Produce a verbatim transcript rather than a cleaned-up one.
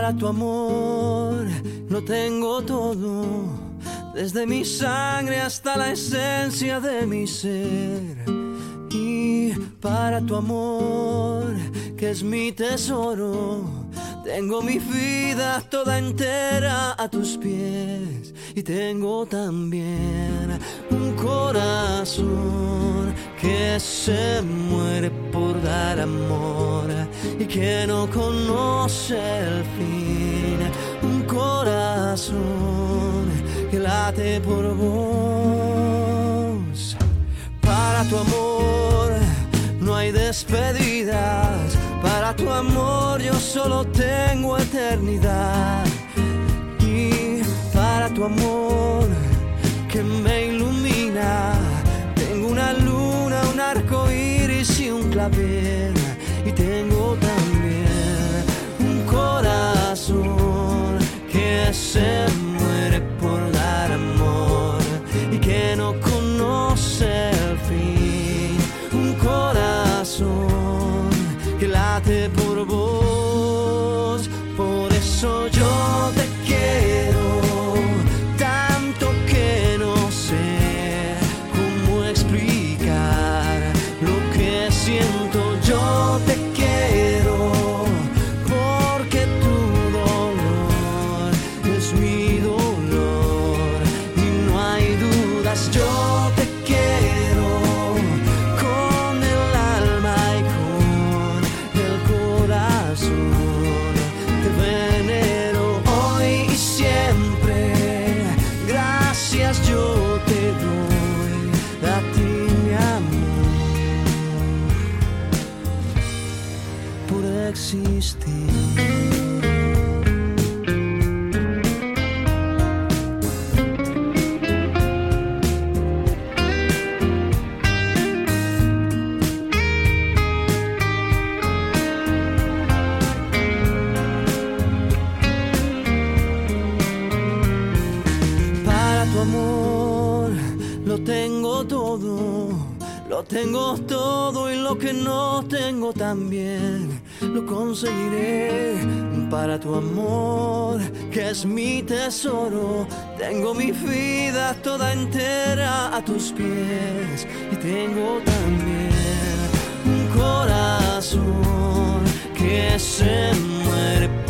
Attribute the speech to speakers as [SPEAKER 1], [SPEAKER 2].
[SPEAKER 1] Para tu amor lo tengo todo, desde mi sangre hasta la esencia de mi ser. Y para tu amor, que es mi tesoro, tengo mi vida toda entera a tus pies. Y tengo también un corazón que se muere por dar amor y que no conoce el fin. Un corazón que late por vos. Para tu amor no hay despedidas, para tu amor yo solo tengo eternidad. Y para tu amor que me ilumina, tengo una luna, un arco iris y un clavel. Y tengo también un corazón que se muere por dar amor y que no conoce el fin. Un corazón que late por vos. Por eso yo te quiero tanto que no sé cómo explicar lo que siento. Yo te quiero porque tu dolor es mi dolor y no hay dudas. Yo te quiero con el alma y con el corazón. Te venero hoy y siempre. Gracias yo te doy a ti, mi amor, por existir. Para tu amor lo tengo todo, lo tengo todo y lo que no tengo también lo conseguiré. Para tu amor, que es mi tesoro, tengo mi vida toda entera a tus pies. Y tengo también un corazón que se muere